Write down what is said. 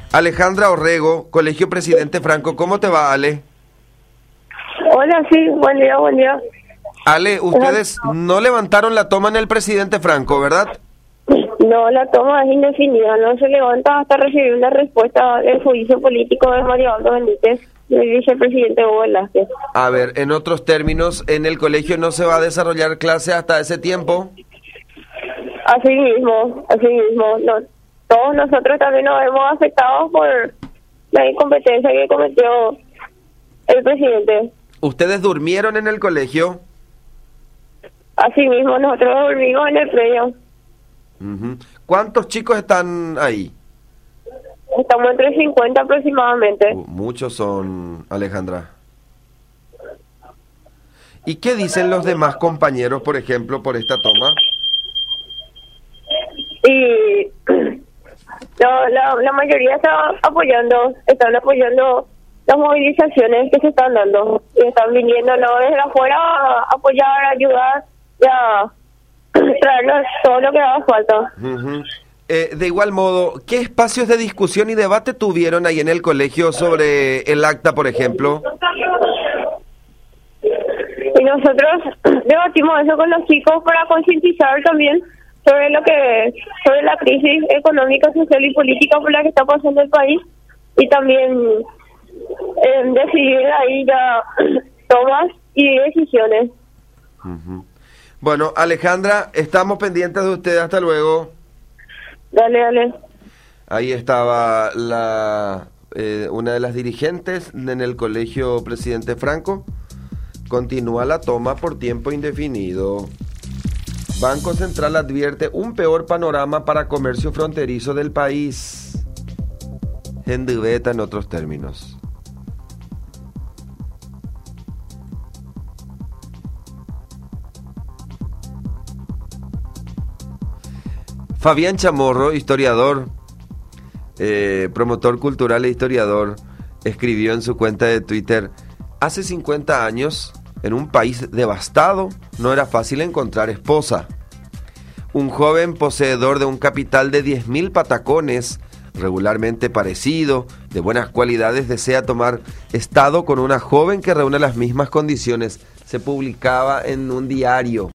Alejandra Orrego, Colegio Presidente Franco. ¿Cómo te va, Ale? Hola, sí, buen día, buen día. Ale, ustedes no levantaron la toma en el Presidente Franco, ¿verdad? No, la toma es indefinida, no se levanta hasta recibir una respuesta del juicio político de Mario Aldo Benítez, del vicepresidente Hugo Velázquez. A ver, en otros términos, ¿en el colegio no se va a desarrollar clase hasta ese tiempo? Así mismo, no, todos nosotros también nos hemos afectado por la incompetencia que cometió el presidente. ¿Ustedes durmieron en el colegio? Así mismo, nosotros dormimos en el predio. Uh-huh. ¿Cuántos chicos están ahí? Estamos entre 50 aproximadamente. Muchos son, Alejandra. ¿Y qué dicen los demás compañeros, por ejemplo, por esta toma? Y la mayoría están apoyando las movilizaciones que se están dando. Y están viniendo desde afuera a apoyar, a ayudar y a traernos todo lo que haga falta. Uh-huh. De igual modo, ¿qué espacios de discusión y debate tuvieron ahí en el colegio sobre el acta, por ejemplo? Y nosotros debatimos eso con los chicos para concientizar también sobre la crisis económica, social y política por la que está pasando el país, y también decidir ahí ya tomas y decisiones. Uh-huh. Bueno, Alejandra, estamos pendientes de usted. Hasta luego. Dale. Ahí estaba una de las dirigentes en el Colegio Presidente Franco. Continúa la toma por tiempo indefinido. Banco Central advierte un peor panorama para comercio fronterizo del país. Hendubeta en otros términos. Fabián Chamorro, historiador, promotor cultural e historiador, escribió en su cuenta de Twitter: hace 50 años, en un país devastado, no era fácil encontrar esposa. Un joven poseedor de un capital de 10.000 patacones, regularmente parecido, de buenas cualidades, desea tomar estado con una joven que reúne las mismas condiciones. Se publicaba en un diario.